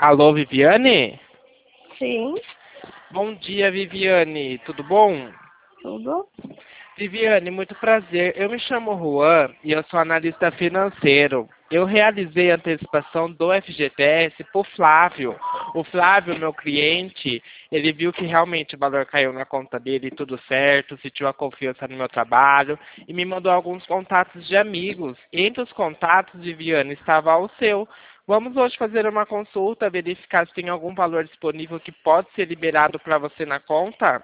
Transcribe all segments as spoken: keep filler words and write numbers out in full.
Alô, Viviane? Sim, Bom dia, Viviane. Tudo bom? tudo. Viviane, muito prazer. Eu me chamo Juan e eu sou analista financeiro. Eu realizei a antecipação do F G T S por Flávio. O Flávio, meu cliente, ele viu que realmente o valor caiu na conta dele, tudo certo, sentiu a confiança no meu trabalho e me mandou alguns contatos de amigos. Entre os contatos, Viviane, estava o seu. Vamos hoje fazer uma consulta, verificar se tem algum valor disponível que pode ser liberado para você na conta?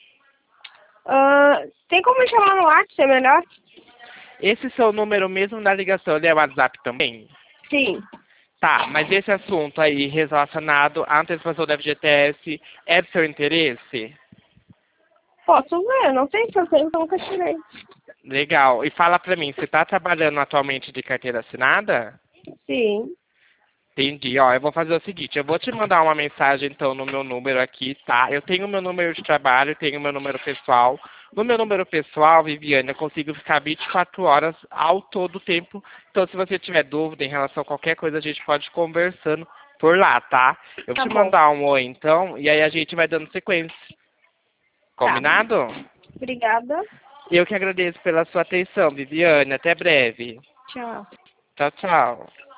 Ah, tem como me chamar no WhatsApp, é melhor? Esse seu número mesmo na ligação, ele é WhatsApp também? Sim. Tá, mas esse assunto aí relacionado à antecipação do F G T S é do seu interesse? Posso ver, não sei se eu tenho, eu nunca tirei. Legal. E fala pra mim, você tá trabalhando atualmente de carteira assinada? Sim. Entendi. Ó, eu vou fazer o seguinte, eu vou te mandar uma mensagem então no meu número aqui, tá? Eu tenho meu número de trabalho, tenho meu número pessoal. No meu número pessoal, Viviane, eu consigo ficar vinte e quatro horas ao todo o tempo. Então, se você tiver dúvida em relação a qualquer coisa, a gente pode ir conversando por lá, tá? Eu vou Tá te bom. mandar um oi então, e aí a gente vai dando sequência. Tá. Combinado? Obrigada. Eu que agradeço pela sua atenção, Viviane. Até breve. Tchau. Tchau, tchau.